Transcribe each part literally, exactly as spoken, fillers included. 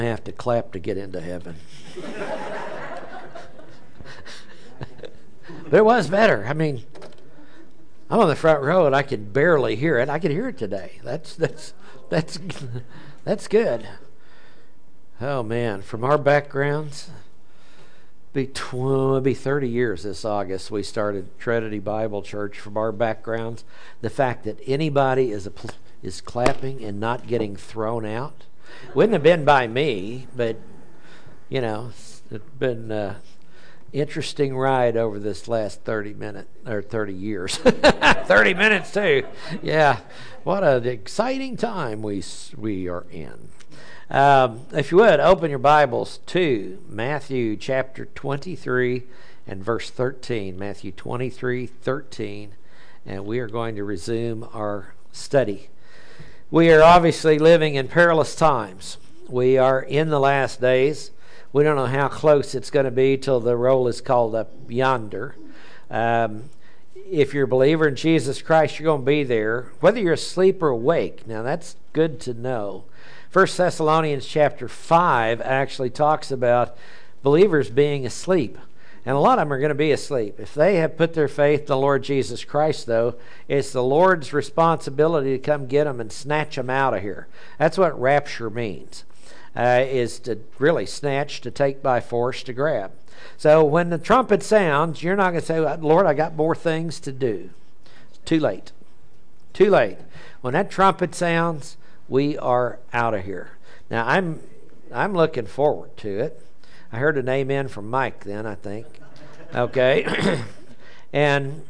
I have to clap to get into heaven. But it was better. I mean, I'm on the front row and I could barely hear it. I could hear it today. That's that's that's that's good. Oh man, from our backgrounds, be tw- it'll be thirty years this August. We started Trinity Bible Church. From our backgrounds, the fact that anybody is a, is clapping and not getting thrown out wouldn't have been by me, but you know, it's been. Uh, Interesting ride over this last thirty minutes, or thirty years. thirty minutes too. Yeah. What an exciting time we we are in. Um, if you would, open your Bibles to Matthew chapter twenty-three and verse thirteen. Matthew twenty-three, thirteen. And we are going to resume our study. We are obviously living in perilous times. We are in the last days. We don't know how close it's going to be till the roll is called up yonder. Um, if you're a believer in Jesus Christ, you're going to be there, whether you're asleep or awake. Now, that's good to know. First Thessalonians chapter five actually talks about believers being asleep. And a lot of them are going to be asleep. If they have put their faith in the Lord Jesus Christ, though, it's the Lord's responsibility to come get them and snatch them out of here. That's what rapture means. Uh, is to really snatch, to take by force, to grab. So when the trumpet sounds, you're not going to say, Lord, I got more things to do. It's too late. Too late. When that trumpet sounds, we are out of here. Now, I'm I'm looking forward to it. I heard an amen from Mike then, I think. Okay. and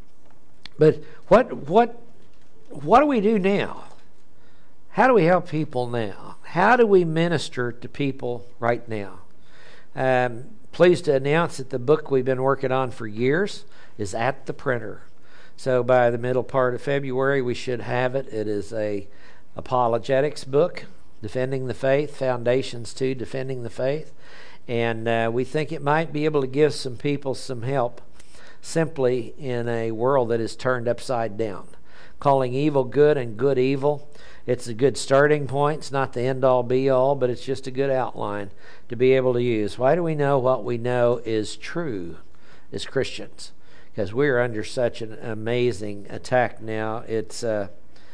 But what what what do we do now? How do we help people now? How do we minister to people right now? Um, pleased to announce that the book we've been working on for years is at the printer. So by the middle part of February, we should have it. It is a apologetics book, Defending the Faith, Foundations to Defending the Faith. And uh, we think it might be able to give some people some help simply in a world that is turned upside down. Calling evil good and good evil. It's a good starting point. It's not the end-all, be-all, but it's just a good outline to be able to use. Why do we know what we know is true as Christians? Because we're under such an amazing attack now. It's uh,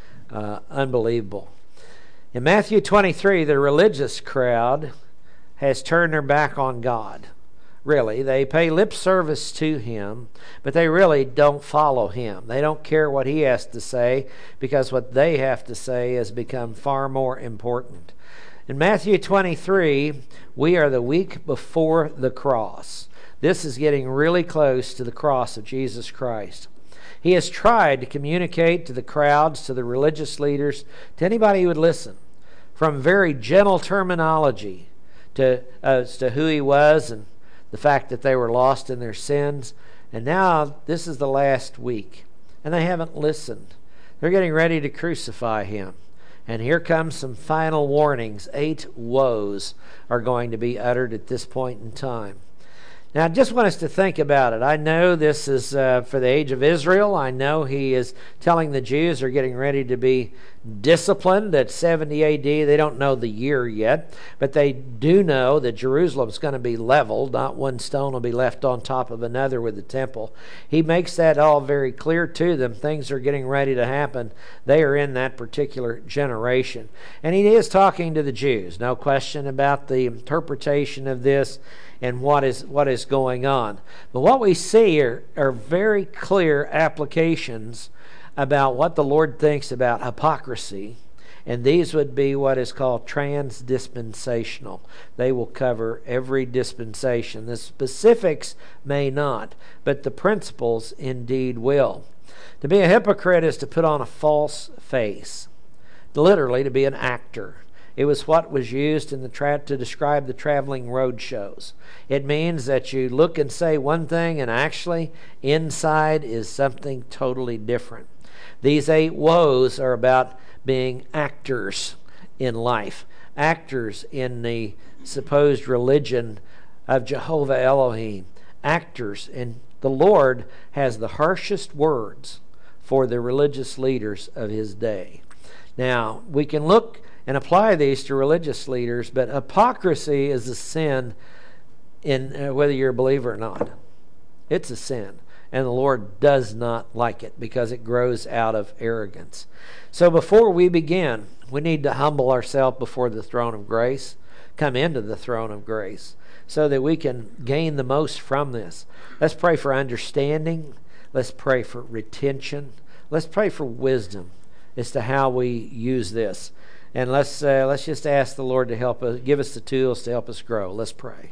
uh, unbelievable. In Matthew twenty-three, the religious crowd has turned their back on God. Really, they pay lip service to Him, but they really don't follow Him. They don't care what He has to say, because what they have to say has become far more important. In Matthew twenty-three, we are the week before the cross. This is getting really close to the cross of Jesus Christ. He has tried to communicate to the crowds, to the religious leaders, to anybody who would listen, from very gentle terminology to as to who He was and the fact that they were lost in their sins. And now this is the last week, and they haven't listened. They're getting ready to crucify Him. And here comes some final warnings. Eight woes are going to be uttered at this point in time. Now, I just want us to think about it. I know this is uh, for the age of Israel. I know He is telling the Jews they're getting ready to be disciplined at seventy A D. They don't know the year yet, but they do know that Jerusalem's going to be leveled. Not one stone will be left on top of another with the temple. He makes that all very clear to them. Things are getting ready to happen. They are in that particular generation. And He is talking to the Jews. No question about the interpretation of this and what is what is going on. But what we see are, are very clear applications about what the Lord thinks about hypocrisy, and these would be what is called transdispensational. They will cover every dispensation. The specifics may not, but the principles indeed will. To be a hypocrite is to put on a false face, literally to be an actor. It was what was used in the tra- to describe the traveling road shows. It means that you look and say one thing, and actually inside is something totally different. These eight woes are about being actors in life, actors in the supposed religion of Jehovah Elohim, actors, and the Lord has the harshest words for the religious leaders of His day. Now, we can look and apply these to religious leaders. But hypocrisy is a sin in uh, whether you're a believer or not. It's a sin. And the Lord does not like it because it grows out of arrogance. So before we begin, we need to humble ourselves before the throne of grace, come into the throne of grace, so that we can gain the most from this. Let's pray for understanding. Let's pray for retention. Let's pray for wisdom as to how we use this. And let's uh, let's just ask the Lord to help us, give us the tools to help us grow. Let's pray.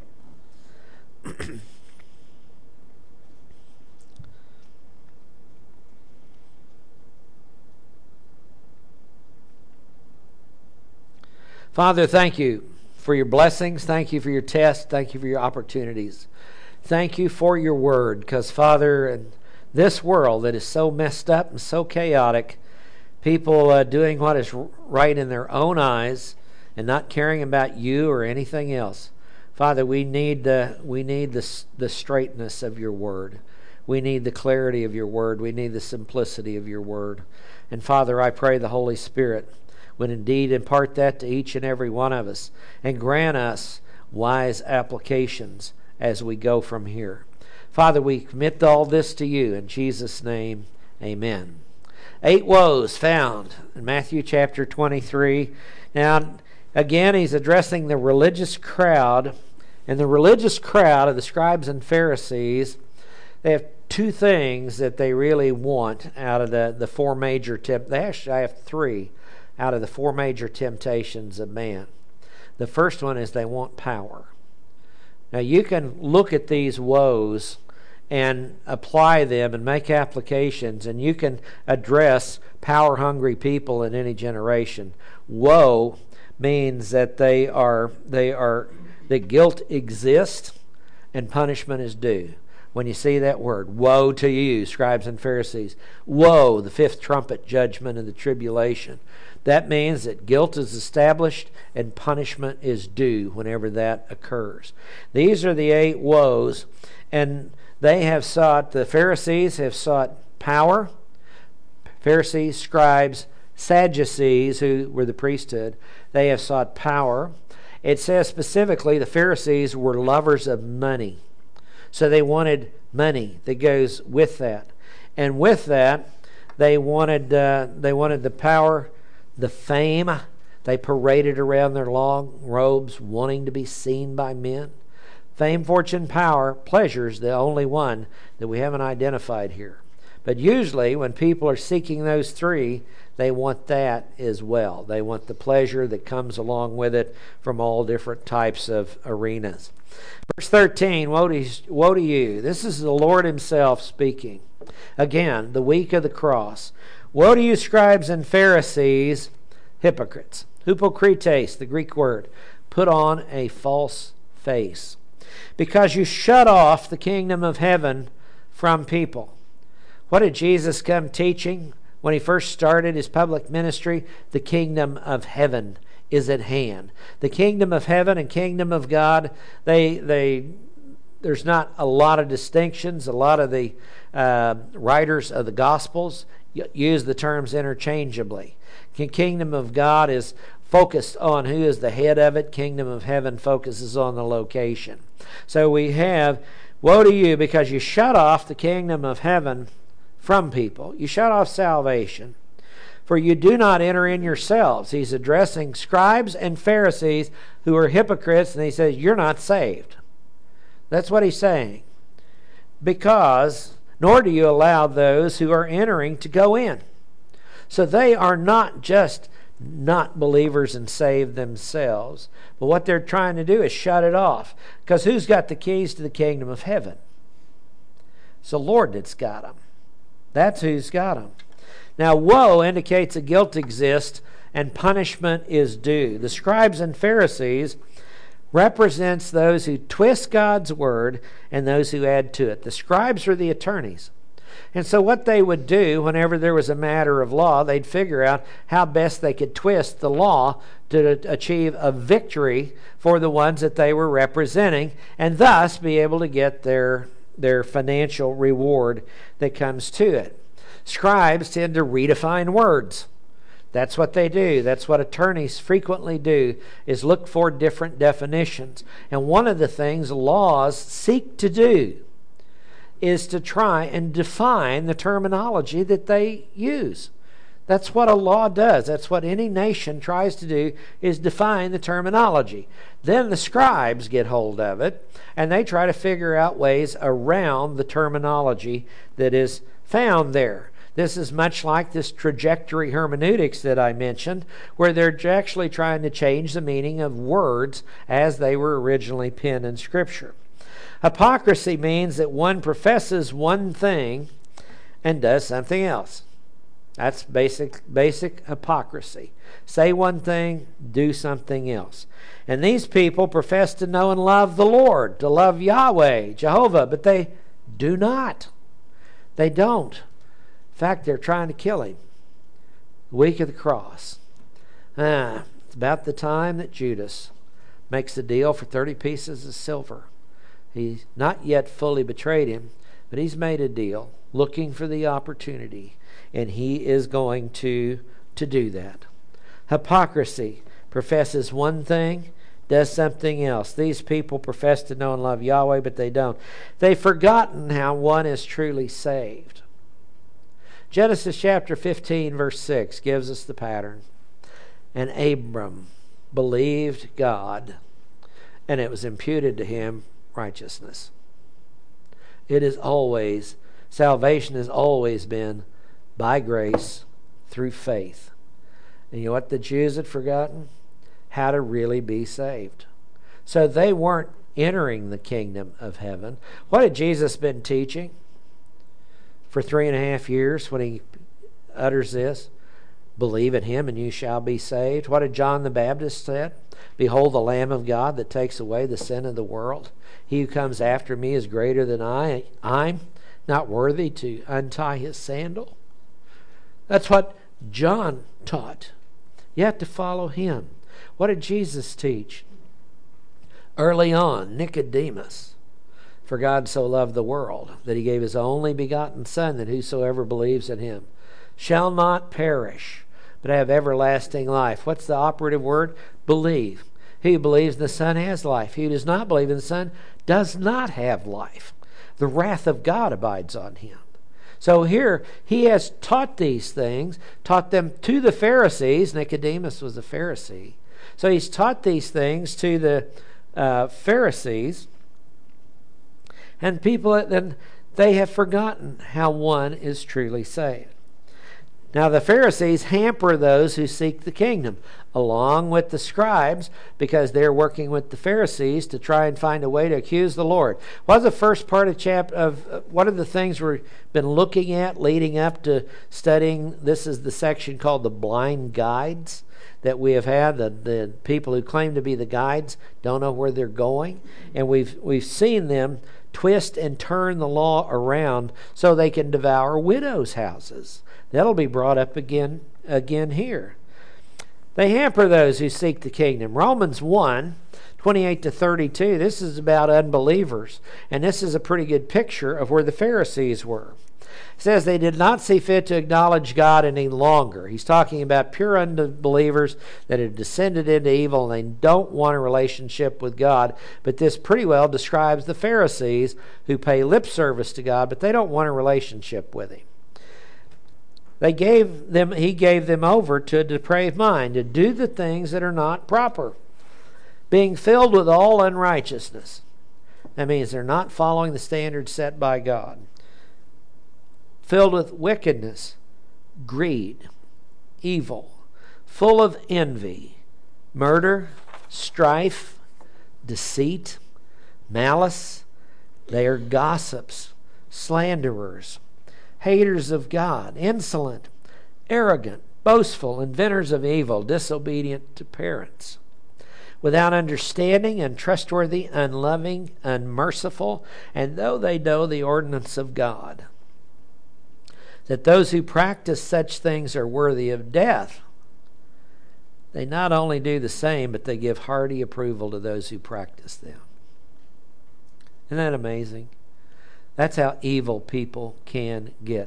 Father, thank you for your blessings. Thank you for your tests. Thank you for your opportunities. Thank you for your word, because, Father, in this world that is so messed up and so chaotic, people uh, doing what is right in their own eyes and not caring about you or anything else. Father, we need the, we need the, the straightness of your word. We need the clarity of your word. We need the simplicity of your word. And, Father, I pray the Holy Spirit would indeed impart that to each and every one of us and grant us wise applications as we go from here. Father, we commit all this to you in Jesus' name. Amen. Eight woes found in Matthew chapter twenty-three. Now, again, he's addressing the religious crowd. And the religious crowd of the scribes and Pharisees, they have two things that they really want out of the, the four major tip. They actually have three out of the four major temptations of man. The first one is they want power. Now, you can look at these woes and apply them and make applications, and you can address power-hungry people in any generation. Woe means that they are they are that guilt exists and punishment is due. When you see that word, woe to you, scribes and Pharisees. Woe, the fifth trumpet judgment and the tribulation. That means that guilt is established and punishment is due whenever that occurs. These are the eight woes, and they have sought, the Pharisees have sought power. Pharisees, scribes, Sadducees, who were the priesthood, they have sought power. It says specifically the Pharisees were lovers of money. So they wanted money that goes with that. And with that, they wanted uh, they wanted the power, the fame. They paraded around their long robes, wanting to be seen by men. Fame, fortune, power, pleasure is the only one that we haven't identified here. But usually when people are seeking those three, they want that as well. They want the pleasure that comes along with it from all different types of arenas. Verse thirteen, woe to, woe to you. This is the Lord himself speaking. Again, the week of the cross. Woe to you, scribes and Pharisees, hypocrites. Hypokrites, the Greek word. Put on a false face, because you shut off the kingdom of heaven from people. What did Jesus come teaching when he first started his public ministry? The kingdom of heaven is at hand. The kingdom of heaven and kingdom of God, they they there's not a lot of distinctions. A lot of the uh, writers of the Gospels use the terms interchangeably. The kingdom of God is focused on who is the head of it. Kingdom of heaven focuses on the location. So we have, woe to you, because you shut off the kingdom of heaven from people. You shut off salvation. For you do not enter in yourselves. He's addressing scribes and Pharisees who are hypocrites, and he says, you're not saved. That's what he's saying. Because, nor do you allow those who are entering to go in. So they are not just not believers and saved themselves, but what they're trying to do is shut it off. Because who's got the keys to the kingdom of heaven? It's the Lord that's got them. That's who's got them. Now, woe indicates that guilt exists and punishment is due. The scribes and Pharisees represents those who twist God's word and those who add to it. The scribes are the attorneys. And so what they would do whenever there was a matter of law, they'd figure out how best they could twist the law to achieve a victory for the ones that they were representing, and thus be able to get their, their financial reward that comes to it. Scribes tend to redefine words. That's what they do. That's what attorneys frequently do, is look for different definitions. And one of the things laws seek to do is to try and define the terminology that they use. That's what a law does. That's what any nation tries to do, is define the terminology. Then the scribes get hold of it, and they try to figure out ways around the terminology that is found there. This is much like this trajectory hermeneutics that I mentioned, where they're actually trying to change the meaning of words as they were originally penned in Scripture. Hypocrisy means that one professes one thing and does something else. That's basic, basic hypocrisy. Say one thing, do something else. And these people profess to know and love the Lord, to love Yahweh, Jehovah, but they do not. They don't. In fact, they're trying to kill him. The week of the cross. Ah, it's about the time that Judas makes a deal for thirty pieces of silver. He's not yet fully betrayed him, but he's made a deal, looking for the opportunity, and he is going to, to do that. Hypocrisy professes one thing, does something else. These people profess to know and love Yahweh, but they don't. They've forgotten how one is truly saved. Genesis chapter fifteen, verse six gives us the pattern. And Abram believed God, and it was imputed to him righteousness. It is always, salvation has always been by grace through faith. And you know what the Jews had forgotten? How to really be saved. So they weren't entering the kingdom of heaven. What had Jesus been teaching for three and a half years when he utters this? Believe in him and you shall be saved. What did John the Baptist said? Behold the Lamb of God that takes away the sin of the world. He who comes after me is greater than I. I'm not worthy to untie his sandal. That's what John taught. You have to follow him. What did Jesus teach? Early on, Nicodemus. For God so loved the world that he gave his only begotten Son, that whosoever believes in him shall not perish, but have everlasting life. What's the operative word? Believe. He who believes in the Son has life. He who does not believe in the Son does not have life. The wrath of God abides on him. So here, he has taught these things, taught them to the Pharisees. Nicodemus was a Pharisee. So he's taught these things to the uh, Pharisees. And people, then they have forgotten how one is truly saved. Now the Pharisees hamper those who seek the kingdom, along with the scribes, because they're working with the Pharisees to try and find a way to accuse the Lord. What was the first part of chapter of uh, one of the things we've been looking at leading up to studying? This is the section called the blind guides that we have had. The, the people who claim to be the guides don't know where they're going, and we've we've seen them twist and turn the law around so they can devour widows' houses. That'll be brought up again again here. They hamper those who seek the kingdom. Romans one, twenty-eight to thirty-two, this is about unbelievers. And this is a pretty good picture of where the Pharisees were. It says they did not see fit to acknowledge God any longer. He's talking about pure unbelievers that have descended into evil and they don't want a relationship with God. But this pretty well describes the Pharisees who pay lip service to God, but they don't want a relationship with him. They gave them, he gave them over to a depraved mind to do the things that are not proper, being filled with all unrighteousness. That means they're not following the standards set by God. Filled with wickedness, greed, evil, full of envy, murder, strife, deceit, malice. They are gossips, slanderers, haters of God, insolent, arrogant, boastful, inventors of evil, disobedient to parents, without understanding, untrustworthy, unloving, unmerciful, and though they know the ordinance of God, that those who practice such things are worthy of death, they not only do the same, but they give hearty approval to those who practice them. Isn't that amazing? That's how evil people can get.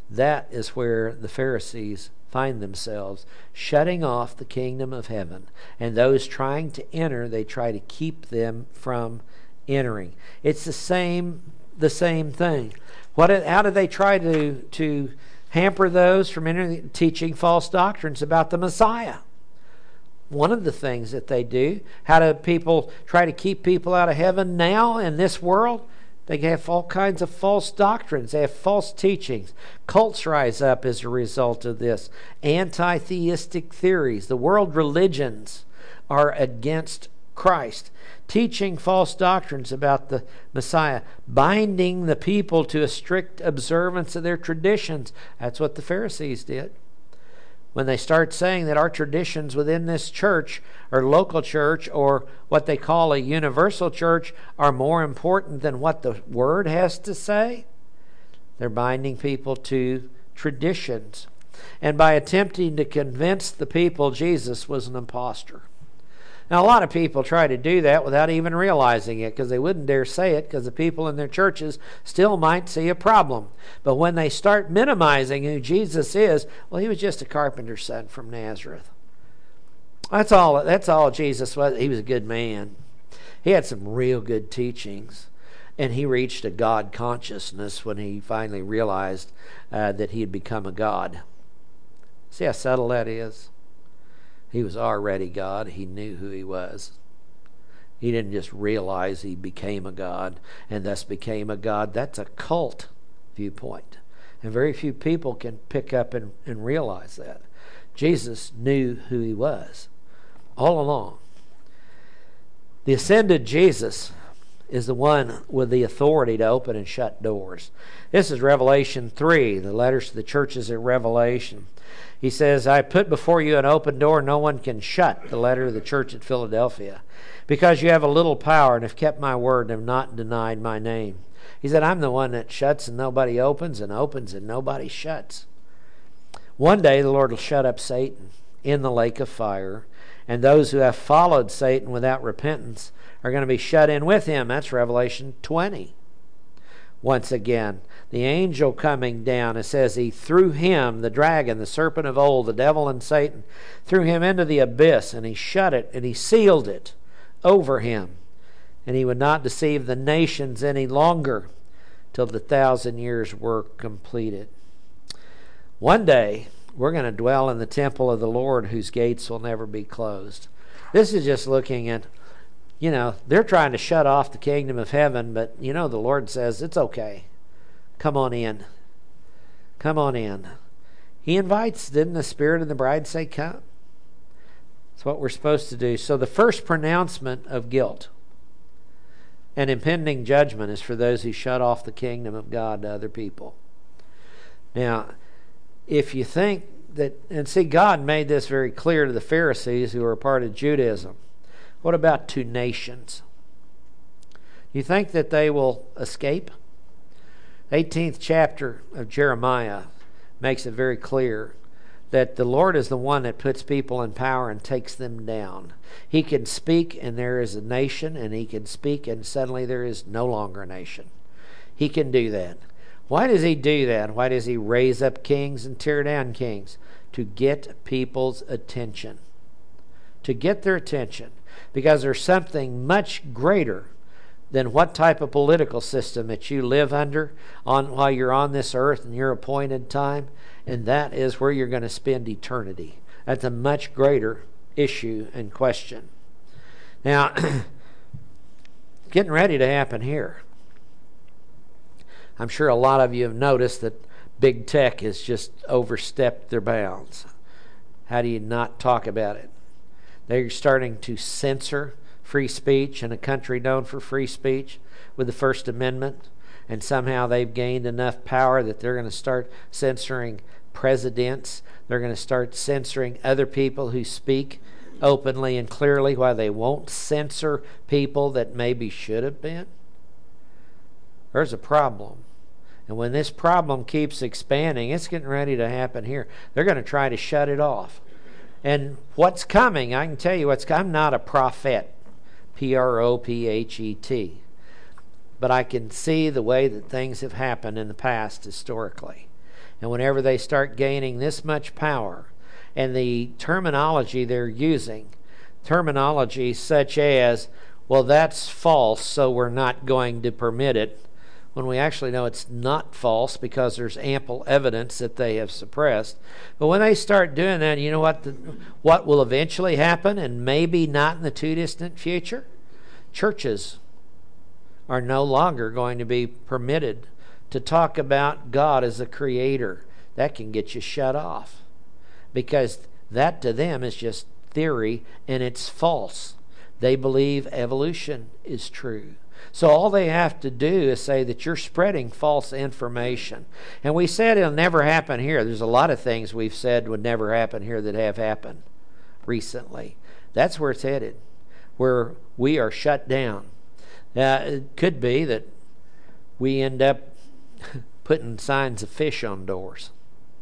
That is where the Pharisees find themselves, shutting off the kingdom of heaven. And those trying to enter, they try to keep them from entering. It's the same the same thing. What how do they try to to hamper those from entering? Teaching false doctrines about the Messiah. One of the things that they do. How do people try to keep people out of heaven now in this world? They have all kinds of false doctrines. They have false teachings. Cults rise up as a result of this. Anti-theistic theories. The world religions are against Christ. Teaching false doctrines about the Messiah. Binding the people to a strict observance of their traditions. That's what the Pharisees did. When they start saying that our traditions within this church or local church or what they call a universal church are more important than what the Word has to say, they're binding people to traditions. And by attempting to convince the people Jesus was an impostor. Now, a lot of people try to do that without even realizing it because they wouldn't dare say it because the people in their churches still might see a problem. But when they start minimizing who Jesus is, well, he was just a carpenter's son from Nazareth. That's all, that's all Jesus was. He was a good man. He had some real good teachings. And he reached a God consciousness when he finally realized uh, that he had become a God. See how subtle that is? He was already God. He knew who he was. He didn't just realize he became a God and thus became a God. That's a cult viewpoint. And very few people can pick up and, and realize that. Jesus knew who he was all along. The ascended Jesus is the one with the authority to open and shut doors. This is Revelation three, the letters to the churches at Revelation. He says, I put before you an open door no one can shut, the letter to the church at Philadelphia, because you have a little power and have kept my word and have not denied my name. He said, I'm the one that shuts and nobody opens, and opens and nobody shuts. One day the Lord will shut up Satan in the lake of fire, and those who have followed Satan without repentance are going to be shut in with him. That's Revelation twenty. Once again, the angel coming down, it says he threw him, the dragon, the serpent of old, the devil and Satan, threw him into the abyss, and he shut it, and he sealed it over him. And he would not deceive the nations any longer till the thousand years were completed. One day, we're going to dwell in the temple of the Lord, whose gates will never be closed. This is just looking at, you know, they're trying to shut off the kingdom of heaven, but, you know, the Lord says, it's okay. Come on in. Come on in. He invites, didn't the Spirit and the bride say, come? That's what we're supposed to do. So the first pronouncement of guilt and impending judgment is for those who shut off the kingdom of God to other people. Now, if you think that, and see, God made this very clear to the Pharisees who were a part of Judaism. What about two nations? You think that they will escape? eighteenth chapter of Jeremiah makes it very clear that the Lord is the one that puts people in power and takes them down. He can speak and there is a nation, and he can speak and suddenly there is no longer a nation. He can do that. Why does he do that? Why does he raise up kings and tear down kings? To get people's attention. To get their attention. Because there's something much greater than what type of political system that you live under on while you're on this earth in your appointed time, and that is where you're going to spend eternity. That's a much greater issue and question. Now, getting ready to happen here. I'm sure a lot of you have noticed that big tech has just overstepped their bounds. How do you not talk about it? They're starting to censor free speech in a country known for free speech with the First Amendment, and somehow they've gained enough power that they're going to start censoring presidents. They're going to start censoring other people who speak openly and clearly, while they won't censor people that maybe should have been. There's a problem. And when this problem keeps expanding, it's getting ready to happen here. They're going to try to shut it off. And what's coming, I can tell you what's coming. I'm not a prophet, P R O P H E T. But I can see the way that things have happened in the past historically. And whenever they start gaining this much power, and the terminology they're using, terminology such as, well, that's false, so we're not going to permit it, when we actually know it's not false because there's ample evidence that they have suppressed. But when they start doing that, you know what the, what will eventually happen, and maybe not in the too distant future? Churches are no longer going to be permitted to talk about God as a creator. That can get you shut off, because that to them is just theory, and it's false. They believe evolution is true. So all they have to do is say that you're spreading false information. And we said it'll never happen here. There's a lot of things we've said would never happen here that have happened recently. That's where it's headed, where we are shut down. Uh, it could be that we end up putting signs of fish on doors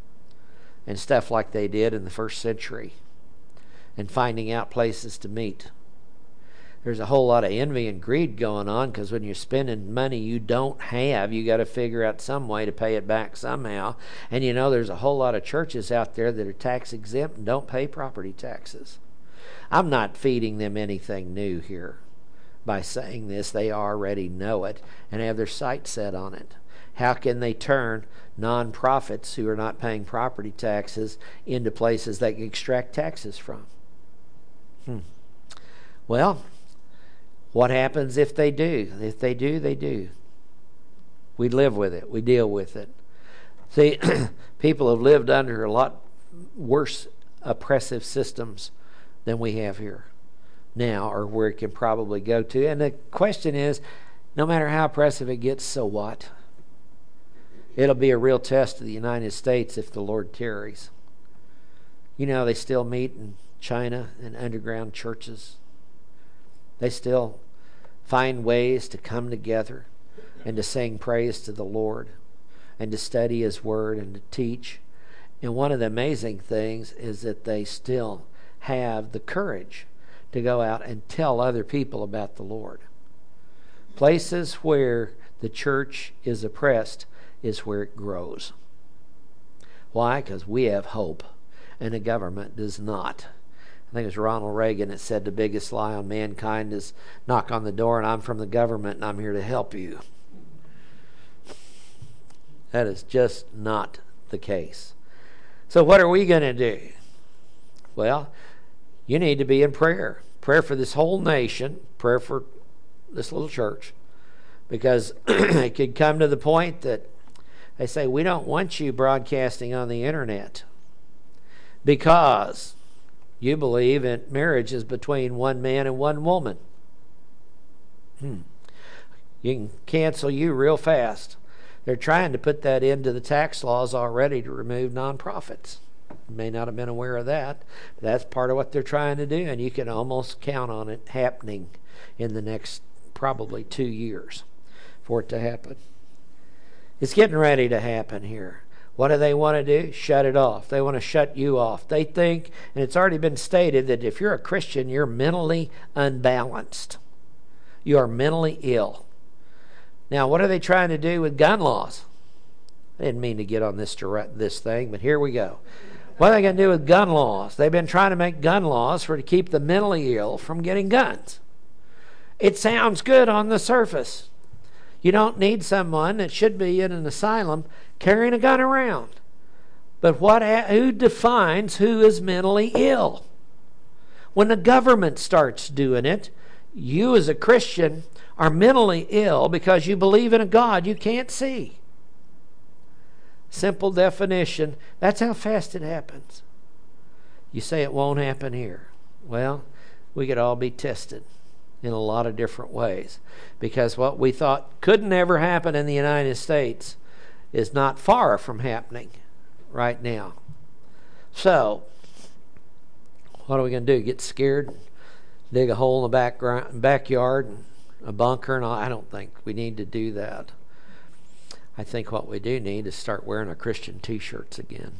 and stuff like they did in the first century, and finding out places to meet. There's a whole lot of envy and greed going on, because when you're spending money you don't have, you got to figure out some way to pay it back somehow. And you know, there's a whole lot of churches out there that are tax exempt and don't pay property taxes. I'm not feeding them anything new here by saying this. They already know it and have their sights set on it. How can they turn nonprofits who are not paying property taxes into places they can extract taxes from? Hmm. Well, what happens if they do? If they do, they do. We live with it. We deal with it. See, people have lived under a lot worse oppressive systems than we have here now, or where it can probably go to. And the question is, no matter how oppressive it gets, so what? It'll be a real test of the United States if the Lord tarries. You know, they still meet in China in underground churches. They still find ways to come together and to sing praise to the Lord and to study His Word and to teach. And one of the amazing things is that they still have the courage to go out and tell other people about the Lord. Places where the church is oppressed is where it grows. Why? Because we have hope, and the government does not. I think it was Ronald Reagan that said the biggest lie on mankind is knock on the door and I'm from the government and I'm here to help you. That is just not the case. So what are we going to do? Well, you need to be in prayer. Prayer for this whole nation. Prayer for this little church. Because it could come to the point that they say, we don't want you broadcasting on the internet because you believe in marriage is between one man and one woman. Hmm. You can cancel you real fast. They're trying to put that into the tax laws already to remove nonprofits. You may not have been aware of that, but that's part of what they're trying to do, and you can almost count on it happening in the next probably two years for it to happen. It's getting ready to happen here. What do they want to do? Shut it off. They want to shut you off. They think, and it's already been stated, that if you're a Christian, you're mentally unbalanced. You are mentally ill. Now, what are they trying to do with gun laws? I didn't mean to get on this direct, this thing, but here we go. What are they going to do with gun laws? They've been trying to make gun laws for to keep the mentally ill from getting guns. It sounds good on the surface. You don't need someone that should be in an asylum carrying a gun around. But what? Who defines who is mentally ill? When the government starts doing it, you as a Christian are mentally ill because you believe in a God you can't see. Simple definition. That's how fast it happens. You say it won't happen here. Well, we could all be tested in a lot of different ways, because what we thought could never happen in the United States is not far from happening right now. So, what are we going to do? Get scared? Dig a hole in the background, backyard, and a bunker? And all? I don't think we need to do that. I think what we do need is start wearing our Christian t-shirts again.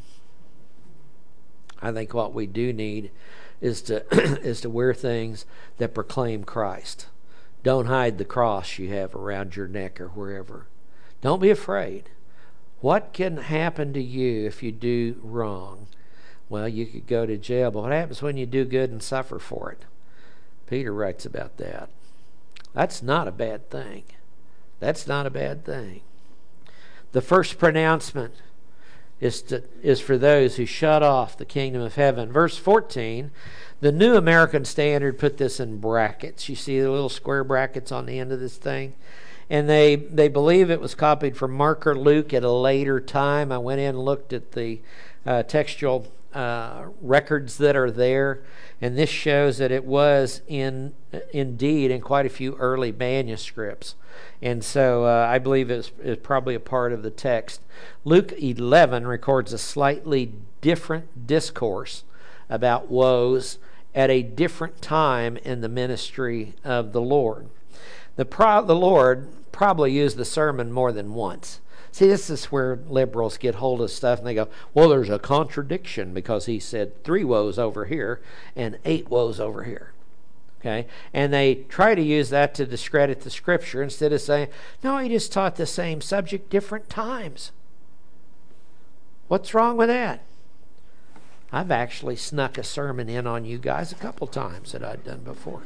I think what we do need is to is to wear things that proclaim Christ. Don't hide the cross you have around your neck or wherever. Don't be afraid. What can happen to you if you do wrong? Well, you could go to jail, but what happens when you do good and suffer for it? Peter writes about that. That's not a bad thing. That's not a bad thing. The first pronouncement is to, is for those who shut off the kingdom of heaven. Verse fourteen, the New American Standard put this in brackets. You see the little square brackets on the end of this thing? And they, they believe it was copied from Mark or Luke at a later time. I went in and looked at the uh, textual uh, records that are there, and this shows that it was in indeed in quite a few early manuscripts. And so uh, I believe it's, it's probably a part of the text. Luke eleven records a slightly different discourse about woes at a different time in the ministry of the Lord. The, pro- the Lord probably used the sermon more than once. See, this is where liberals get hold of stuff and they go, well, there's a contradiction because he said three woes over here and eight woes over here. Okay? And they try to use that to discredit the Scripture instead of saying, no, he just taught the same subject different times. What's wrong with that? I've actually snuck a sermon in on you guys a couple times that I'd done before.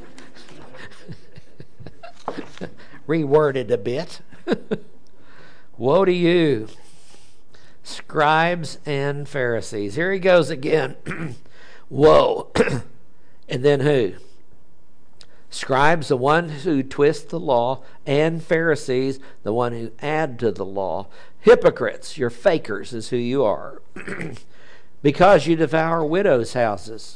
Reworded a bit. Woe to you, scribes and Pharisees. Here he goes again. Woe. And then who? Scribes, the one who twist the law, and Pharisees, the one who add to the law. Hypocrites, you're fakers is who you are. Because you devour widows' houses.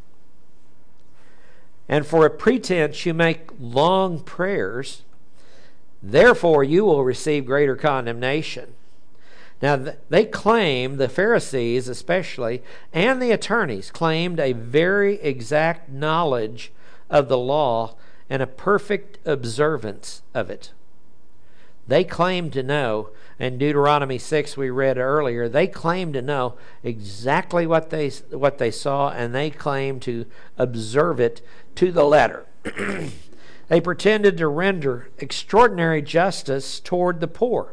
And for a pretense you make long prayers, therefore you will receive greater condemnation. Now they claimed, the Pharisees especially, and the attorneys claimed a very exact knowledge of the law and a perfect observance of it. They claimed to know, in Deuteronomy six we read earlier, they claimed to know exactly what they what they saw, and they claimed to observe it to the letter. They pretended to render extraordinary justice toward the poor,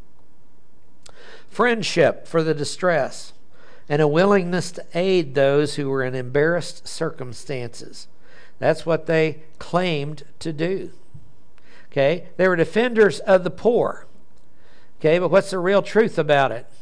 friendship for the distressed, and a willingness to aid those who were in embarrassed circumstances. That's what they claimed to do. Okay, they were defenders of the poor. Okay, but what's the real truth about it?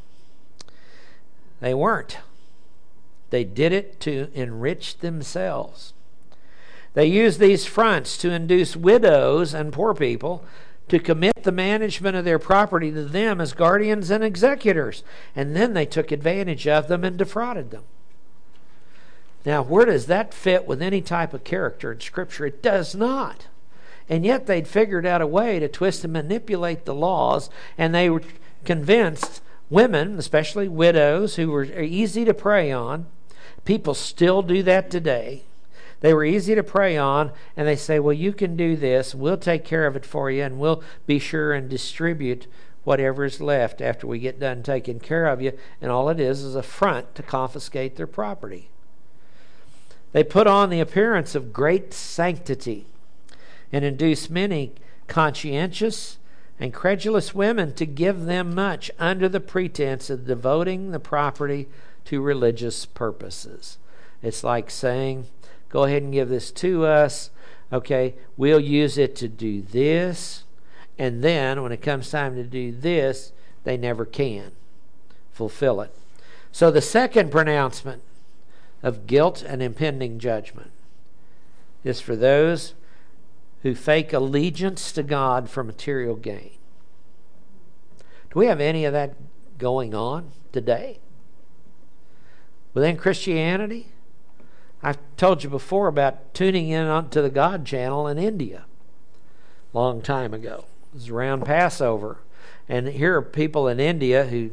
They weren't. They did it to enrich themselves. They used these fronts to induce widows and poor people to commit the management of their property to them as guardians and executors. And then they took advantage of them and defrauded them. Now, where does that fit with any type of character in Scripture? It does not. And yet they'd figured out a way to twist and manipulate the laws, and they were convinced women, especially widows, who were easy to prey on. People still do that today. They were easy to prey on, and they say, well, you can do this, we'll take care of it for you, and we'll be sure and distribute whatever is left after we get done taking care of you. And all it is is a front to confiscate their property. They put on the appearance of great sanctity and induce many conscientious and credulous women to give them much under the pretense of devoting the property to religious purposes. It's like saying, go ahead and give this to us. Okay, we'll use it to do this. And then when it comes time to do this, they never can fulfill it. So the second pronouncement of guilt and impending judgment is for those who fake allegiance to God for material gain. Do we have any of that going on today within Christianity? I've told you before about tuning in onto the God channel in India a long time ago. It was around Passover. And here are people in India who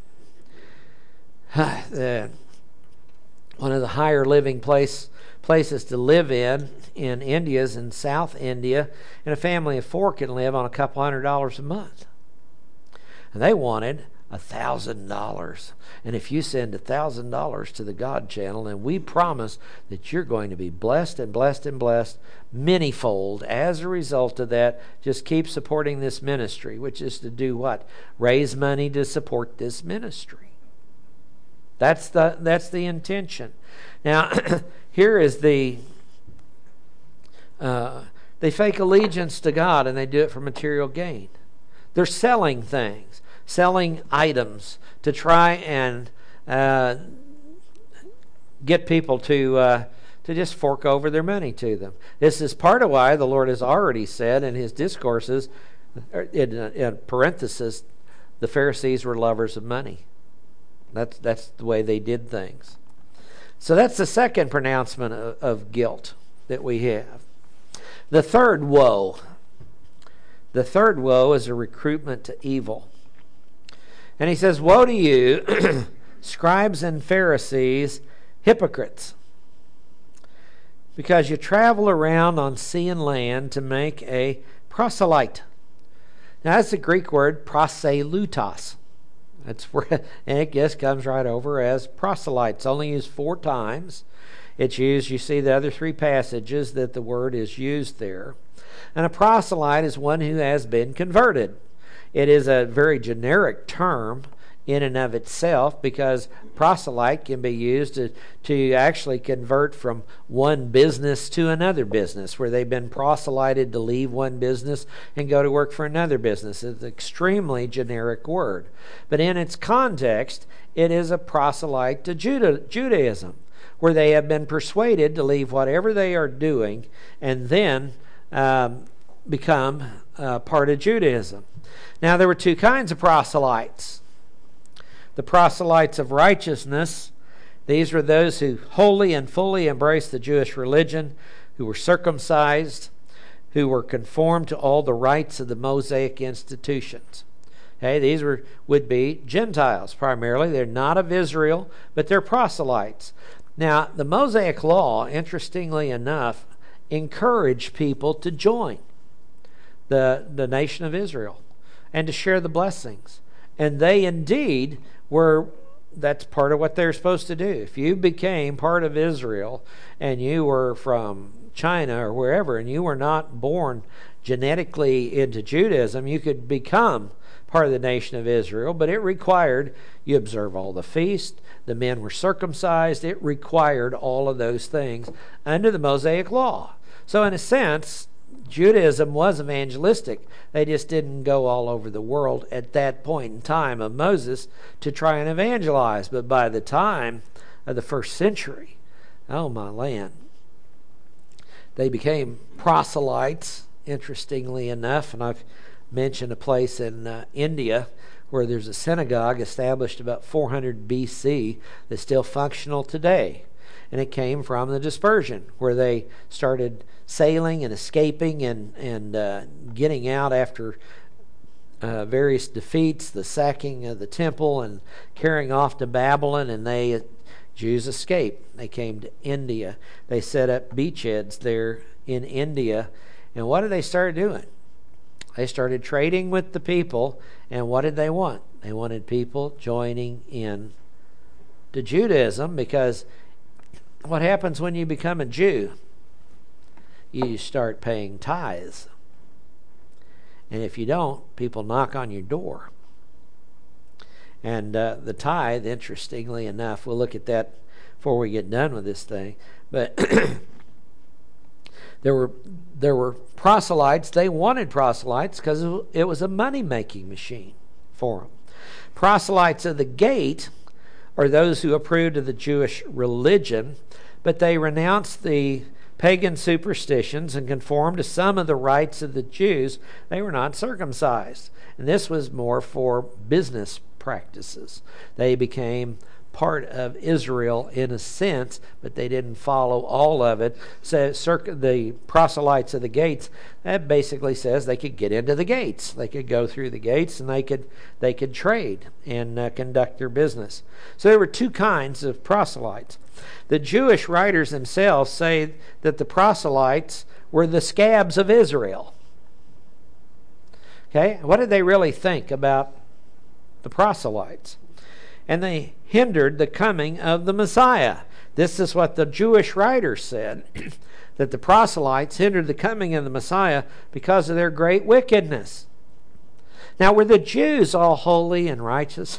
uh, one of the higher living place places to live in in India is in South India, and a family of four can live on a couple hundred dollars a month. And they wanted a thousand dollars. And if you send a thousand dollars to the God channel, and we promise that you're going to be blessed and blessed and blessed manyfold as a result of that, just keep supporting this ministry, which is to do what? Raise money to support this ministry. That's the that's the intention. Now, here is the uh, they fake allegiance to God, and they do it for material gain. They're selling things, selling items to try and uh, get people to uh, to just fork over their money to them. This is part of why the Lord has already said in His discourses, in, in parenthesis, the Pharisees were lovers of money. That's that's the way they did things. So that's the second pronouncement of, of guilt that we have. The third woe. The third woe is a recruitment to evil. And he says, woe to you, scribes and Pharisees, hypocrites, because you travel around on sea and land to make a proselyte. Now that's the Greek word proselytos. That's where, and it just comes right over as proselytes. Only used four times. It's used, you see the other three passages that the word is used there. And a proselyte is one who has been converted. It is a very generic term in and of itself, because proselyte can be used to, to actually convert from one business to another business, where they've been proselyted to leave one business and go to work for another business. It's an extremely generic word. But in its context, it is a proselyte to Juda, Judaism, where they have been persuaded to leave whatever they are doing and then um, become uh, part of Judaism. Now, there were two kinds of proselytes. The proselytes of righteousness, these were those who wholly and fully embraced the Jewish religion, who were circumcised, who were conformed to all the rites of the Mosaic institutions. Okay, these were would be Gentiles primarily. They're not of Israel, but they're proselytes. Now, the Mosaic law, interestingly enough, encouraged people to join the, the nation of Israel and to share the blessings. And they indeed were, that's part of what they're supposed to do. If you became part of Israel and you were from China or wherever, and you were not born genetically into Judaism, you could become part of the nation of Israel, but it required you observe all the feasts, the men were circumcised, it required all of those things under the Mosaic law. So in a sense, Judaism was evangelistic. They just didn't go all over the world at that point in time of Moses to try and evangelize. But by the time of the first century, oh my land, they became proselytes, interestingly enough. And I've mentioned a place in uh, India where there's a synagogue established about four hundred B C that's still functional today. And it came from the dispersion, where they started sailing and escaping and, and uh, getting out after uh, various defeats, the sacking of the temple and carrying off to Babylon, and they Jews escaped. They came to India. They set up beachheads there in India. And what did they start doing? They started trading with the people, and what did they want? They wanted people joining in to Judaism, because what happens when you become a Jew? You start paying tithes. And if you don't, people knock on your door. And uh, the tithe, interestingly enough, we'll look at that before we get done with this thing, but there were there were proselytes. They wanted proselytes because it was a money-making machine for them. Proselytes of the gate are those who approved of the Jewish religion, but they renounced the pagan superstitions and conformed to some of the rites of the Jews. They were not circumcised. And this was more for business practices. They became part of Israel in a sense, but they didn't follow all of it. So the proselytes of the gates, that basically says they could get into the gates. They could go through the gates, and they could they could trade and uh, conduct their business. So there were two kinds of proselytes. The Jewish writers themselves say that the proselytes were the scabs of Israel. Okay, what did they really think about the proselytes. And they hindered the coming of the Messiah. This is what the Jewish writers said, that the proselytes hindered the coming of the Messiah because of their great wickedness. Now, were the Jews all holy and righteous?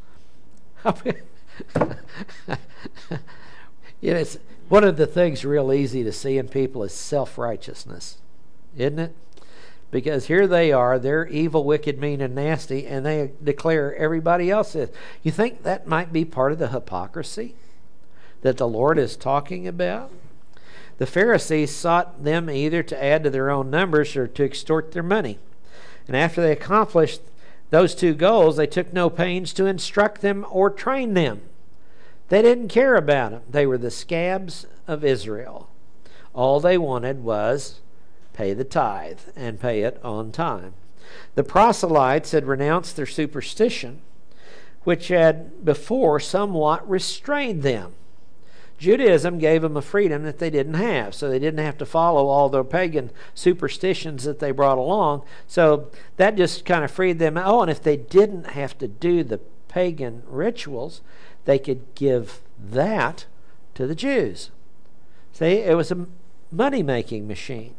You know, it's, one of the things real easy to see in people is self-righteousness, isn't it? Because here they are, they're evil, wicked, mean, and nasty, and they declare everybody else is. You think that might be part of the hypocrisy that the Lord is talking about? The Pharisees sought them either to add to their own numbers or to extort their money. And after they accomplished those two goals, they took no pains to instruct them or train them. They didn't care about them. They were the scabs of Israel. All they wanted was pay the tithe and pay it on time. The proselytes had renounced their superstition, which had before somewhat restrained them. Judaism gave them a freedom that they didn't have, so they didn't have to follow all the pagan superstitions that they brought along. So that just kind of freed them. Oh, and if they didn't have to do the pagan rituals, they could give that to the Jews. See, it was a money-making machine.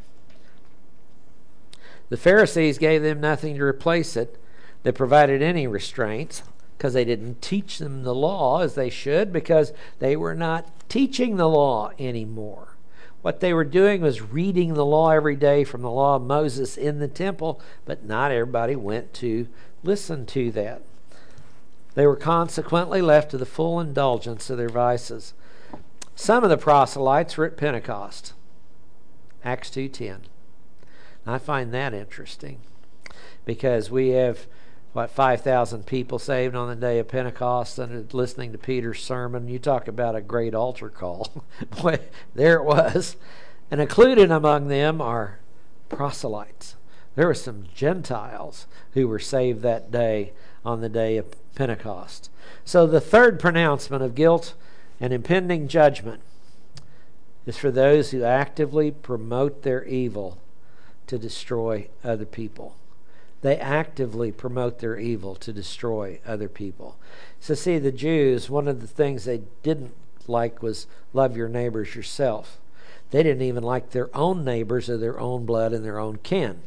The Pharisees gave them nothing to replace it that provided any restraints, because they didn't teach them the law as they should, because they were not teaching the law anymore. What they were doing was reading the law every day from the law of Moses in the temple, but not everybody went to listen to that. They were consequently left to the full indulgence of their vices. Some of the proselytes were at Pentecost. Acts two ten. I find that interesting because we have, what, five thousand people saved on the day of Pentecost and listening to Peter's sermon. You talk about a great altar call. Boy, there it was. And included among them are proselytes. There were some Gentiles who were saved that day on the day of Pentecost. So the third pronouncement of guilt and impending judgment is for those who actively promote their evil to destroy other people. They actively promote their evil to destroy other people. So see, the Jews, one of the things they didn't like was love your neighbors yourself. They didn't even like their own neighbors of their own blood and their own kin.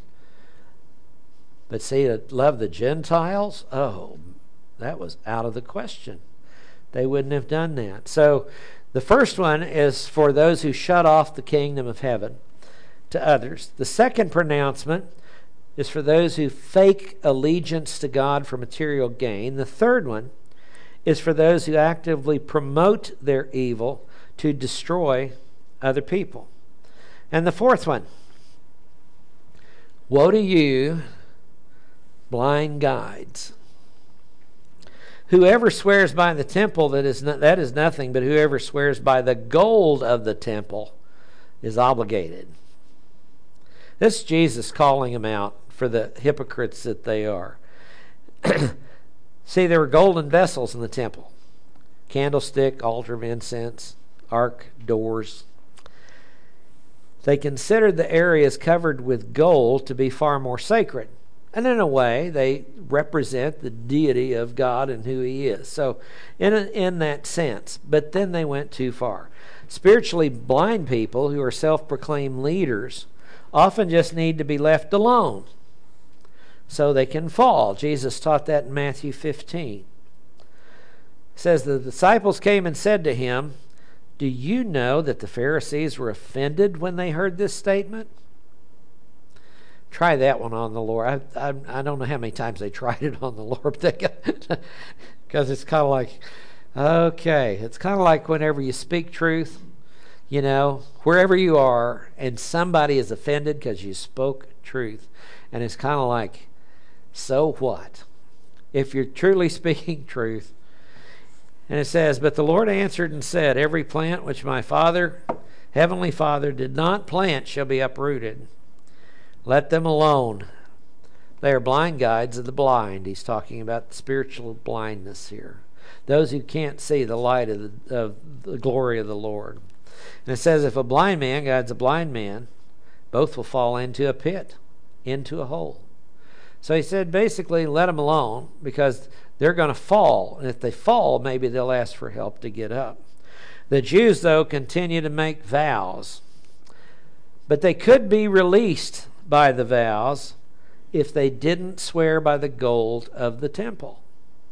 But see, to love the Gentiles, oh, that was out of the question. They wouldn't have done that. So the first one is for those who shut off the kingdom of heaven to others. The second pronouncement is for those who fake allegiance to God for material gain. The third one is for those who actively promote their evil to destroy other people. And the fourth one, woe to you, blind guides. Whoever swears by the temple, that is, no, that is nothing, but whoever swears by the gold of the temple is obligated. This is Jesus calling them out for the hypocrites that they are. See, there were golden vessels in the temple. Candlestick, altar of incense, ark, doors. They considered the areas covered with gold to be far more sacred. And in a way, they represent the deity of God and who He is. So, in, a, in that sense. But then they went too far. Spiritually blind people who are self-proclaimed leaders often just need to be left alone so they can fall. Jesus taught that in Matthew fifteen. It says, the disciples came and said to Him, do you know that the Pharisees were offended when they heard this statement? Try that one on the Lord. I, I, I don't know how many times they tried it on the Lord, because it's kind of like, okay, it's kind of like whenever you speak truth, you know, wherever you are, and somebody is offended because you spoke truth. And it's kind of like, so what? If you're truly speaking truth. And it says, but the Lord answered and said, every plant which my Father, Heavenly Father, did not plant shall be uprooted. Let them alone. They are blind guides of the blind. He's talking about spiritual blindness here. Those who can't see the light of the, of the glory of the Lord. And it says, if a blind man guides a blind man, both will fall into a pit, into a hole. So he said, basically, let them alone because they're going to fall. And if they fall, maybe they'll ask for help to get up. The Jews, though, continue to make vows. But they could be released by the vows if they didn't swear by the gold of the temple.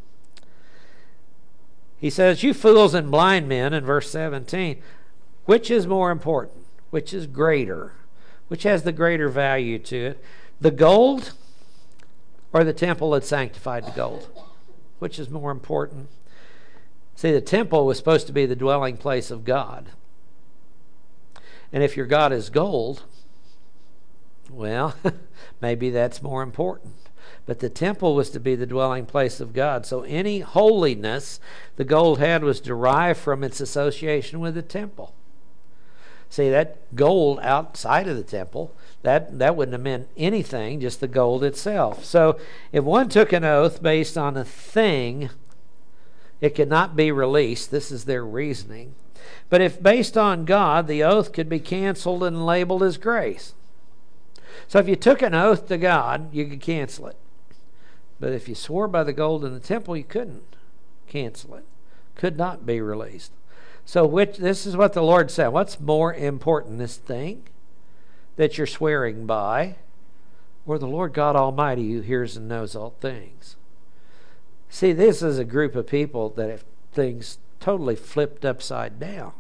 He says, you fools and blind men, in verse seventeen, which is more important? Which is greater? Which has the greater value to it? The gold or the temple that sanctified the gold? Which is more important? See, the temple was supposed to be the dwelling place of God. And if your God is gold, well, maybe that's more important. But the temple was to be the dwelling place of God. So any holiness the gold had was derived from its association with the temple. See, that gold outside of the temple, that, that wouldn't have meant anything, just the gold itself. So if one took an oath based on a thing, it could not be released. This is their reasoning. But if based on God, the oath could be canceled and labeled as grace. So if you took an oath to God, you could cancel it. But if you swore by the gold in the temple, you couldn't cancel it. Could not be released. So which this is what the Lord said. What's more important, this thing that you're swearing by, or the Lord God Almighty who hears and knows all things? See, this is a group of people that have things totally flipped upside down.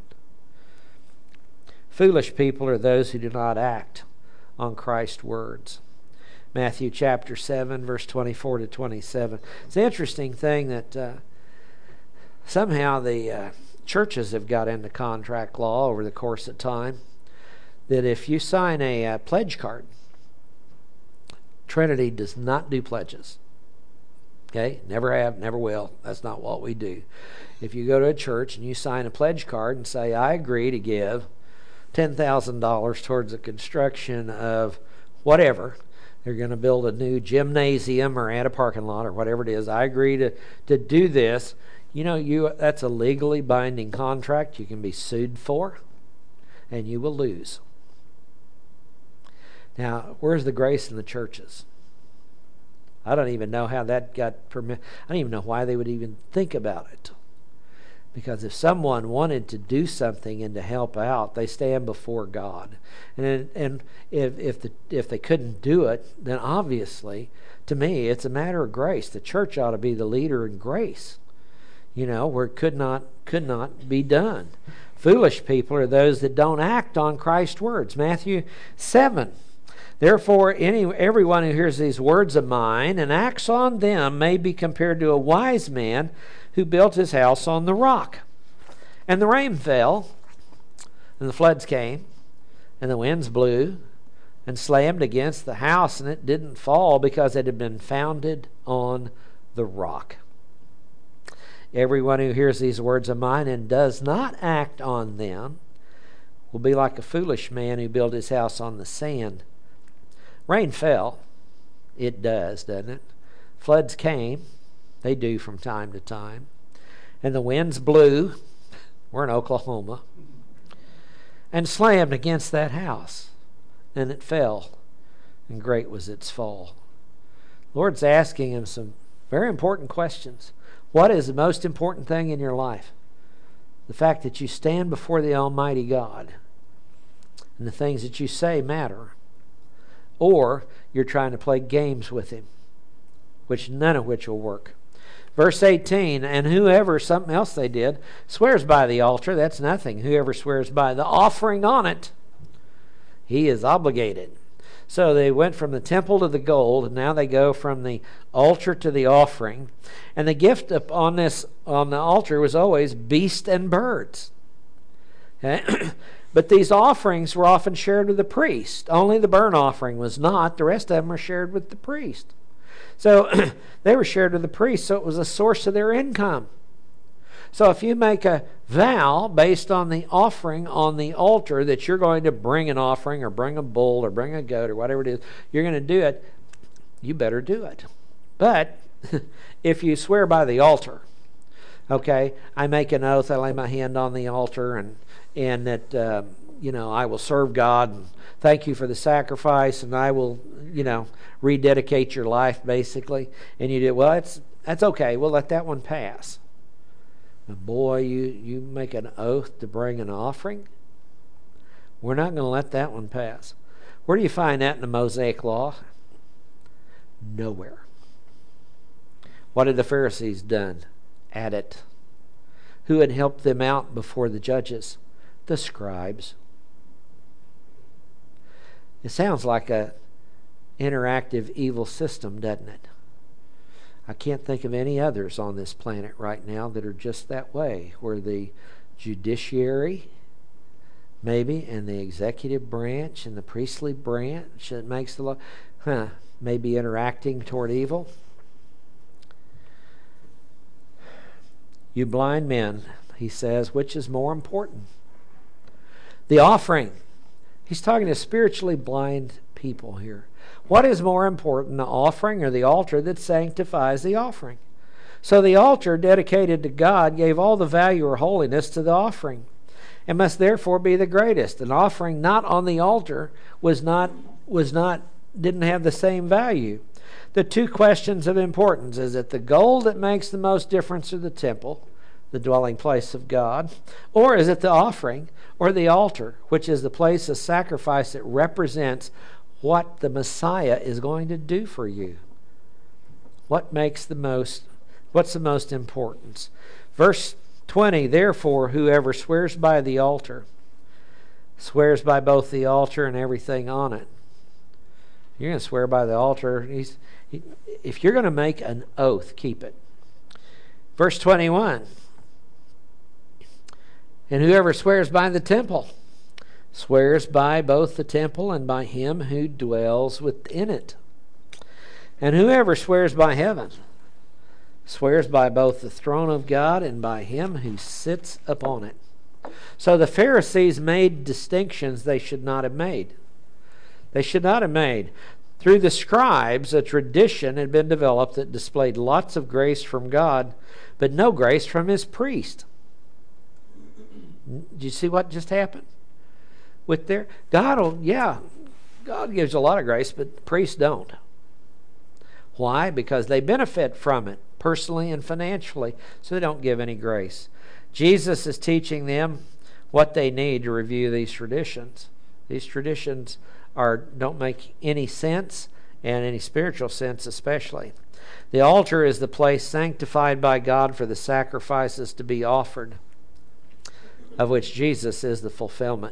Foolish people are those who do not act on Christ's words. Matthew chapter seven, verse twenty-four to twenty-seven. It's an interesting thing that uh, somehow the uh, churches have got into contract law over the course of time, that if you sign a uh, pledge card, Trinity does not do pledges. Okay? Never have, never will. That's not what we do. If you go to a church and you sign a pledge card and say, I agree to give ten thousand dollars towards the construction of whatever, they're going to build a new gymnasium or add a parking lot or whatever it is, I agree to, to do this. You know, you that's a legally binding contract you can be sued for, and you will lose. Now, where's the grace in the churches? I don't even know how that got permitted. I don't even know why they would even think about it. Because if someone wanted to do something and to help out, they stand before God. And and if if the, if they couldn't do it, then obviously, to me, it's a matter of grace. The church ought to be the leader in grace. You know, where it could not could not be done. Foolish people are those that don't act on Christ's words. Matthew seven. Therefore, any everyone who hears these words of mine and acts on them may be compared to a wise man who built his house on the rock. And the rain fell, and the floods came, and the winds blew and slammed against the house, and it didn't fall because it had been founded on the rock. Everyone who hears these words of mine and does not act on them will be like a foolish man who built his house on the sand. Rain fell. It does, doesn't it? Floods came. They do from time to time. And the winds blew. We're in Oklahoma. And slammed against that house. And it fell. And great was its fall. The Lord's asking him some very important questions. What is the most important thing in your life? The fact that you stand before the Almighty God. And the things that you say matter. Or you're trying to play games with him, which none of which will work. Verse eighteen, and whoever, something else they did, swears by the altar, that's nothing. Whoever swears by the offering on it, he is obligated. So they went from the temple to the gold, and now they go from the altar to the offering. And the gift on this on the altar was always beasts and birds. Okay? But these offerings were often shared with the priest. Only the burnt offering was not. The rest of them were shared with the priest. So they were shared with the priest, so it was a source of their income. So if you make a vow based on the offering on the altar that you're going to bring an offering or bring a bull or bring a goat or whatever it is, you're going to do it, you better do it. But if you swear by the altar, okay, I make an oath, I lay my hand on the altar, and and that uh, you know, I will serve God, and thank you for the sacrifice, and I will, you know, rededicate your life, basically. And you do, well, that's, that's okay. We'll let that one pass. But boy, you, you make an oath to bring an offering, we're not going to let that one pass. Where do you find that in the Mosaic Law? Nowhere. What had the Pharisees done? Add it. Who had helped them out before the judges? The scribes. It sounds like a interactive evil system, doesn't it? I can't think of any others on this planet right now that are just that way, where the judiciary, maybe, and the executive branch and the priestly branch that makes the law, huh, maybe interacting toward evil. You blind men, he says, which is more important? The offering. He's talking to spiritually blind people here. What is more important, the offering or the altar that sanctifies the offering? So the altar dedicated to God gave all the value or holiness to the offering, and must therefore be the greatest. An offering not on the altar was not was not didn't have the same value. The two questions of importance: is it the gold that makes the most difference, or the temple, the dwelling place of God, or is it the offering or the altar, which is the place of sacrifice that represents what the Messiah is going to do for you? What makes the most, what's the most importance? Verse twenty, therefore, whoever swears by the altar, swears by both the altar and everything on it. You're going to swear by the altar. He's, he, if you're going to make an oath, keep it. Verse twenty-one, and whoever swears by the temple, swears by both the temple and by him who dwells within it. And whoever swears by heaven, swears by both the throne of God and by him who sits upon it. So the Pharisees made distinctions they should not have made. They should not have made. Through the scribes, a tradition had been developed that displayed lots of grace from God, but no grace from his priest. Did you see what just happened? With their God will, yeah, God gives a lot of grace, but priests don't. Why? Because they benefit from it personally and financially, so they don't give any grace. Jesus is teaching them what they need to review these traditions. These traditions are don't make any sense, and any spiritual sense especially. The altar is the place sanctified by God for the sacrifices to be offered, of which Jesus is the fulfillment.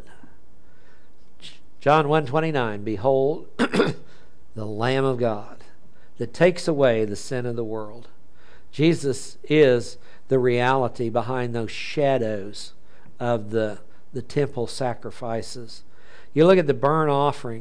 John one twenty-nine, behold, the Lamb of God that takes away the sin of the world. Jesus is the reality behind those shadows of the, the temple sacrifices. You look at the burnt offering,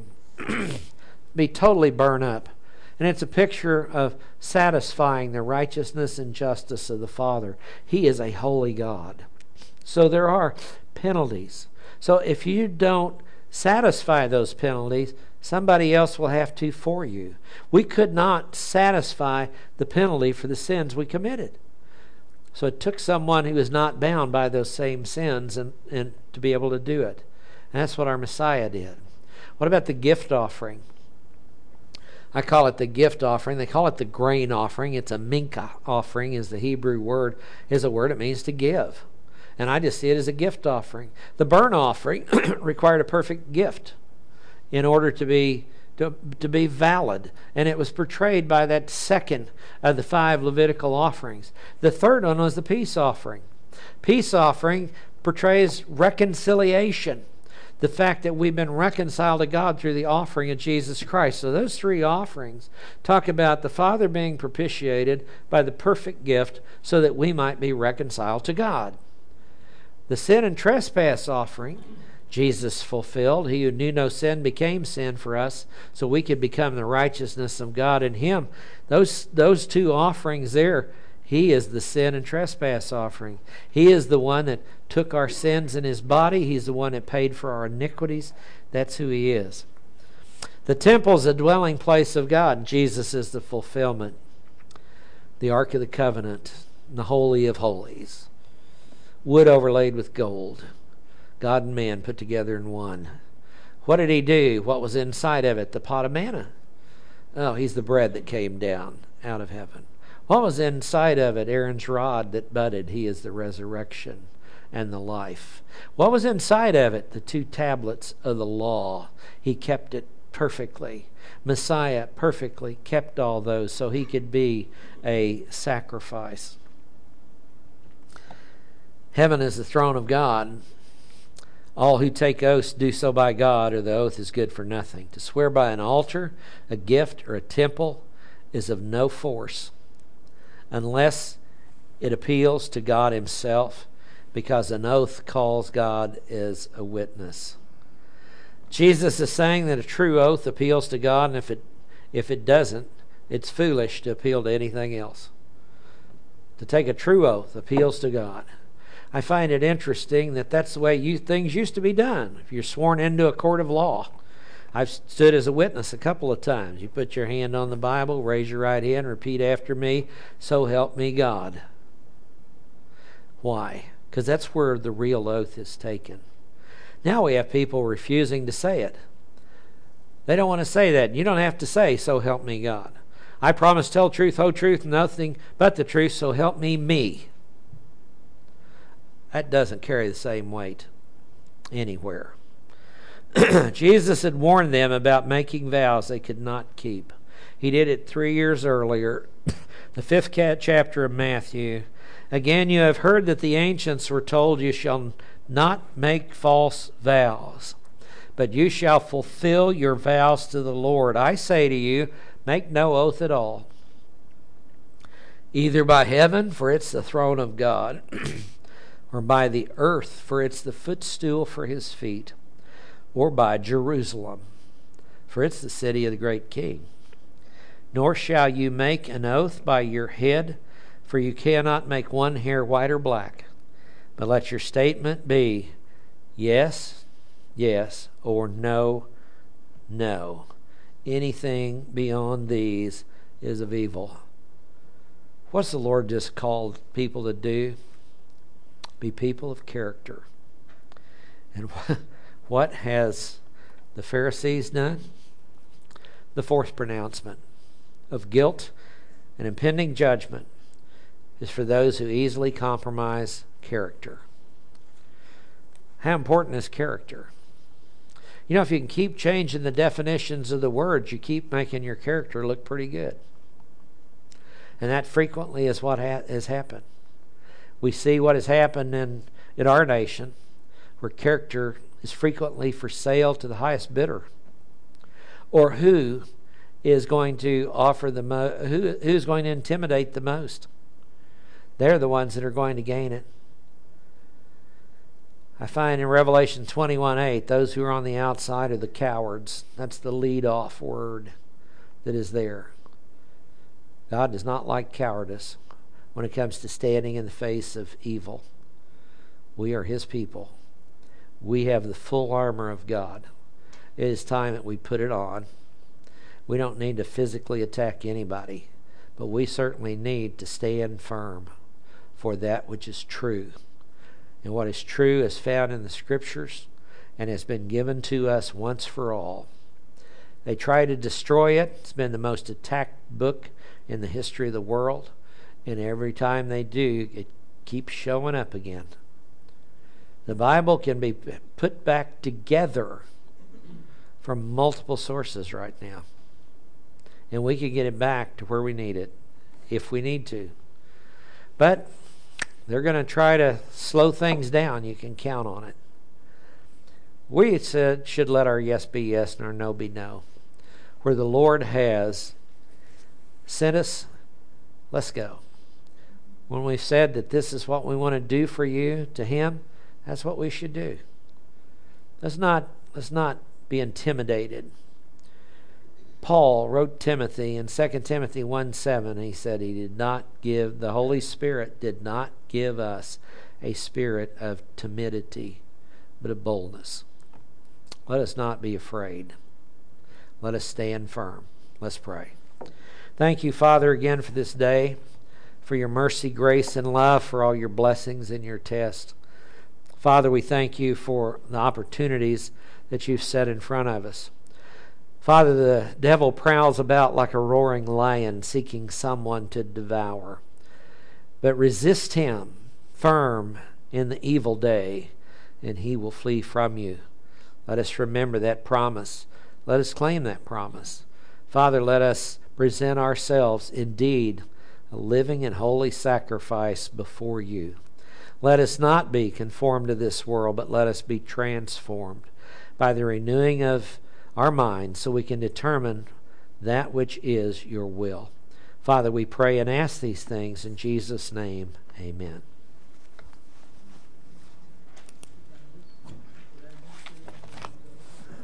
be totally burnt up. And it's a picture of satisfying the righteousness and justice of the Father. He is a holy God. So there are penalties. So if you don't satisfy those penalties, somebody else will have to for you. We could not satisfy the penalty for the sins we committed. So it took someone who was not bound by those same sins and, and to be able to do it. And that's what our Messiah did. What about the gift offering? I call it the gift offering. They call it the grain offering. It's a mincha offering is the Hebrew word, is a word. It means to give. And I just see it as a gift offering. The burnt offering required a perfect gift in order to be to, to be valid. And it was portrayed by that second of the five Levitical offerings. The third one was the peace offering. Peace offering portrays reconciliation. The fact that we've been reconciled to God through the offering of Jesus Christ. So those three offerings talk about the Father being propitiated by the perfect gift so that we might be reconciled to God. The sin and trespass offering, Jesus fulfilled. He who knew no sin became sin for us so we could become the righteousness of God in Him. Those, those two offerings there, He is the sin and trespass offering. He is the one that took our sins in His body. He's the one that paid for our iniquities. That's who He is. The temple is a dwelling place of God. Jesus is the fulfillment. The Ark of the Covenant, the Holy of Holies. Wood overlaid with gold. God and man put together in one. What did he do? What was inside of it? The pot of manna. Oh, he's the bread that came down out of heaven. What was inside of it? Aaron's rod that budded. He is the resurrection and the life. What was inside of it? The two tablets of the law. He kept it perfectly. Messiah perfectly kept all those so he could be a sacrifice. Heaven is the throne of God. All who take oaths do so by God, or the oath is good for nothing. To swear by an altar, a gift, or a temple is of no force unless it appeals to God himself, because an oath calls God as a witness. Jesus is saying that a true oath appeals to God, and if it if it doesn't, it's foolish to appeal to anything else. To take a true oath appeals to God. I find it interesting that that's the way you, things used to be done. If you're sworn into a court of law, I've stood as a witness a couple of times. You put your hand on the Bible, raise your right hand, repeat after me, so help me God. Why? Because that's where the real oath is taken. Now we have people refusing to say it. They don't want to say that. You don't have to say, so help me God. I promise to tell truth, whole truth, nothing but the truth, so help me me. That doesn't carry the same weight anywhere. Jesus had warned them about making vows they could not keep. He did it three years earlier, the fifth chapter of Matthew. Again, you have heard that the ancients were told, you shall not make false vows, but you shall fulfill your vows to the Lord. I say to you, make no oath at all, either by heaven, for it's the throne of God, or by the earth, for it's the footstool for his feet, or by Jerusalem, for it's the city of the great king. Nor shall you make an oath by your head, for you cannot make one hair white or black. But let your statement be yes, yes, or no, no. Anything beyond these is of evil. What's the Lord just called people to do? Be people of character. And what has the Pharisees done? The fourth pronouncement of guilt and impending judgment is for those who easily compromise character. How important is character? You know, if you can keep changing the definitions of the words, you keep making your character look pretty good. And that frequently is what ha- has happened. We see what has happened in, in our nation, where character is frequently for sale to the highest bidder. Or who is going to offer the mo- who who's going to intimidate the most? They're the ones that are going to gain it. I find in Revelation twenty-one eight, those who are on the outside are the cowards. That's the lead-off word that is there. God does not like cowardice when it comes to standing in the face of evil. We are his people. We have the full armor of God. It is time that we put it on. We don't need to physically attack anybody, but we certainly need to stand firm for that which is true. And what is true is found in the Scriptures and has been given to us once for all. They try to destroy it. It's been the most attacked book in the history of the world. And every time they do, it keeps showing up again. The Bible can be put back together from multiple sources right now. And we can get it back to where we need it, if we need to. But they're going to try to slow things down. You can count on it. We said should let our yes be yes and our no be no. Where the Lord has sent us, let's go. When we've said that this is what we want to do for you to him, that's what we should do. Let's not, let's not be intimidated. Paul wrote Timothy in Second Timothy one seven. He said he did not give, the Holy Spirit did not give us a spirit of timidity, but of boldness. Let us not be afraid. Let us stand firm. Let's pray. Thank you, Father, again for this day, for your mercy, grace, and love, for all your blessings and your tests. Father, we thank you for the opportunities that you've set in front of us. Father, the devil prowls about like a roaring lion seeking someone to devour. But resist him firm in the evil day, and he will flee from you. Let us remember that promise. Let us claim that promise. Father, let us present ourselves indeed a living and holy sacrifice before you. Let us not be conformed to this world, but let us be transformed by the renewing of our minds so we can determine that which is your will. Father, we pray and ask these things in Jesus' name. Amen.